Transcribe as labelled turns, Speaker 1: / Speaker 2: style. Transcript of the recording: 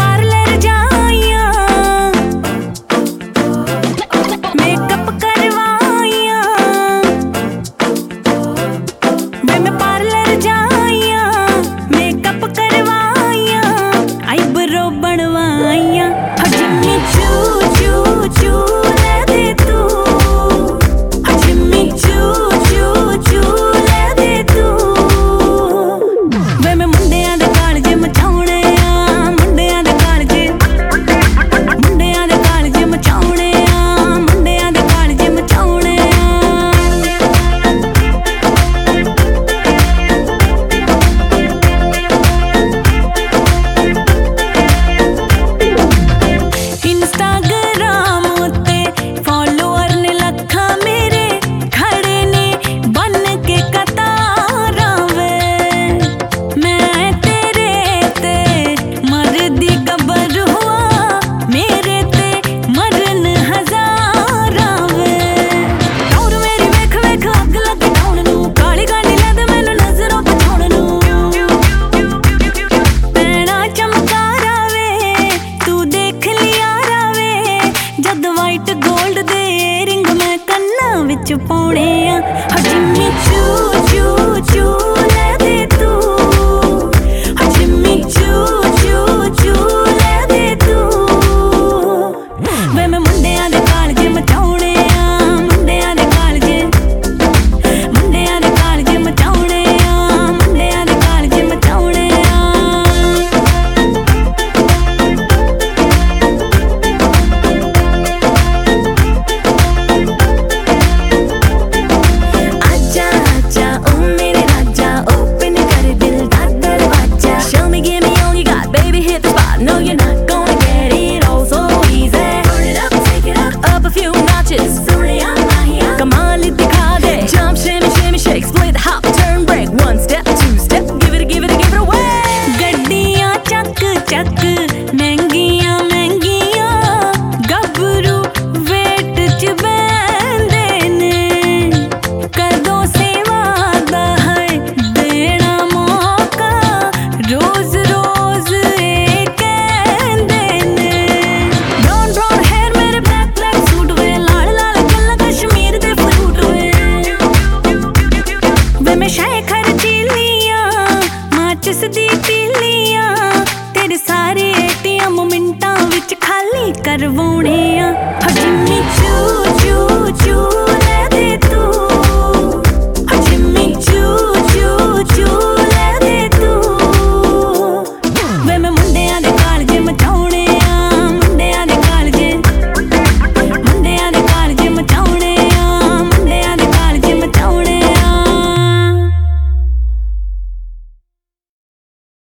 Speaker 1: Parlour जाइया, makeup करवाइया, वे मैं parlour जाइया, मेकअप करवाइया, आईब्रो बनवाइया। जिम्मी चू चू चू ले दे तू, जिम्मी चू चू चू ले दे तू। वे मैं मुंडियां दे कालजे मचाउणे आ, मुंडियां दे कालजे, मुंडियां दे कालजे मचाउणे आ, मुंडियां दे कालजे मचाउणे इंस्टाग्राम उत्ते फॉलोअर ने लखा मेरे खड़े ने बन के कतारां वे। मैं तेरे ते मरदी गबर हुआ, मेरे ते मरन हजारां वे। टौर मेरी वेख वेख अग लगे टाउन नू, काली गानी लद मैनू नजरों बचाउण नू। पैणा चमकारा वे तू देख लिया रावे, जद वाइट गोल्ड दे रिंग मैं कन्ना विच पाउणे आ। जिम्मी चू चू चू ले दे तू, जिम्मी चू चू चू ले दे तू। वे मैं मुंडियां दे कालजे मचाउणे आ, मुंडियां दे कालजे, मुंडियां दे कालजे मचाउणे आ, मुंडियां दे कालजे मचाउणे आ। आजा आजा ओ मेरे राजा, ओपन कर दिल दा दरवाजा। Show me, give me all you got, baby hit the spot. No, you're not gonna get it all so easy. Turn it up, take it up a few notches. Surya Mahiya, कमाल दिखा दे। Jump, shimmy, shimmy, shake, split, hop, turn, break. One step, two step, give it, give it, give it away. गड्डियां चक चक महंगियां महंगियां, गबरू wait च बैंदे ने। कदों सेवा दा है देना मौका, रोज रोज ए कहंदे ने। ब्राउन ब्राउन हेयर मेरे ब्लैक ब्लैक सूट वे, लाल लाल गल्ला कश्मीर दे फ्रूट वे मैं शै खर्चीलियां, माचिस दी तीलियां, तेरे सारे ATM मिंटां विच खाली करवाउणे आ।